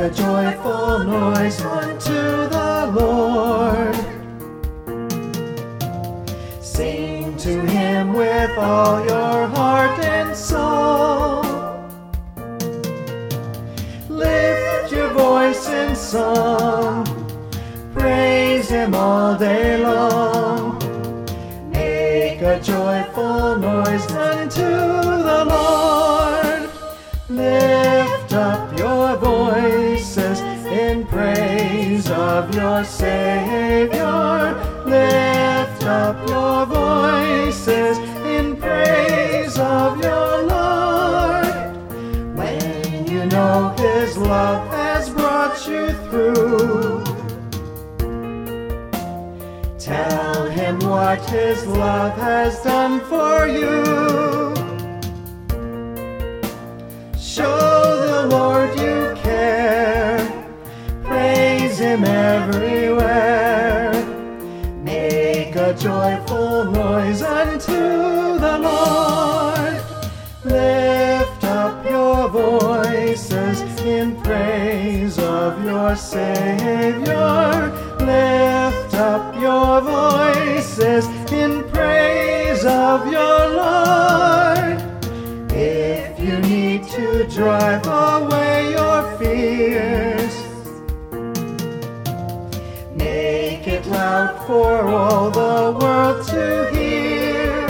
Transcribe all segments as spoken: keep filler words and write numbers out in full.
a joyful noise unto the Lord. Sing to Him with all your heart and soul. Lift your voice in song. Praise Him all day long. Make a joyful noise unto the Lord. Lift up your voices in praise of your Savior. Lift up your voices in praise of your Lord. When you know His love has brought you through, tell Him what His love has done for you. Show the Lord you care. Praise Him everywhere. Make a joyful noise unto the Lord. Lift up your voices in praise of your Savior. Lift up your voices in praise of your Lord. If you need to drive away your fears, make it loud for all the world to hear.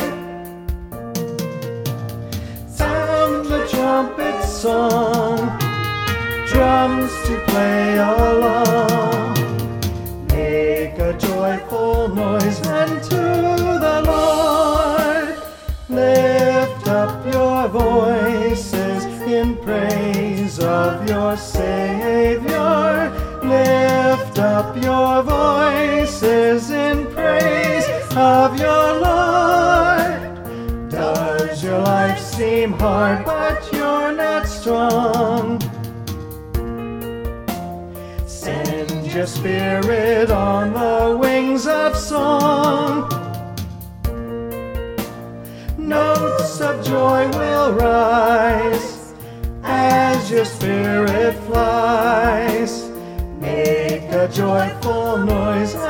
Sound the trumpet song, drums to play along. Make a joyful noise unto the Lord. Lift up your voices in praise of your Savior. Lift up your voices in praise of your Lord. Does your life seem hard but you're not strong? Send your spirit on the wings of song. Notes of joy will rise as your spirit flies. Make a joyful noise